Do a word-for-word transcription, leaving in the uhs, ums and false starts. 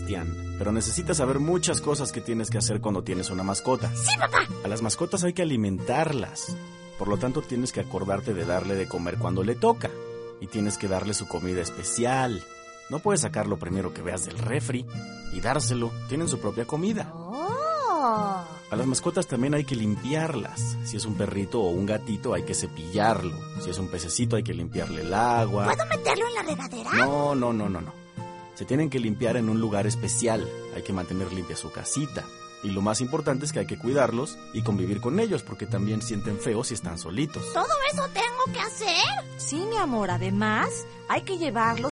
Cristian, pero necesitas saber muchas cosas que tienes que hacer cuando tienes una mascota. ¡Sí, papá! A las mascotas hay que alimentarlas. Por lo tanto, tienes que acordarte de darle de comer cuando le toca. Y tienes que darle su comida especial. No puedes sacar lo primero que veas del refri y dárselo. Tienen su propia comida. ¡Oh! A las mascotas también hay que limpiarlas. Si es un perrito o un gatito, hay que cepillarlo. Si es un pececito, hay que limpiarle el agua. ¿Puedo meterlo en la regadera? No, no, no, no, no. Se tienen que limpiar en un lugar especial. Hay que mantener limpia su casita. Y lo más importante es que hay que cuidarlos y convivir con ellos, porque también sienten feo si están solitos. ¿Todo eso tengo que hacer? Sí, mi amor. Además, hay que llevarlos